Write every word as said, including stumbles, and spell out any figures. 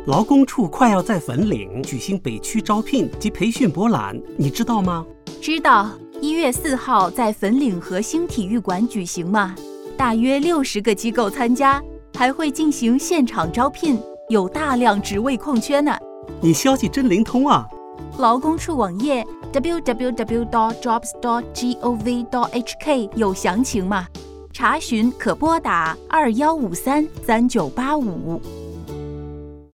劳工处快要在粉岭举行北区招聘及培训博览，你知道吗？ 知道，一月四号在粉岭核心体育馆举行嘛，大约六十个机构参加，还会进行现场招聘，有大量职位空缺呢。 你消息真灵通啊！ 劳工处网页 double-u double-u double-u dot jobs dot gov dot h k 有详情嘛，查询可拨打二一五三三九八五。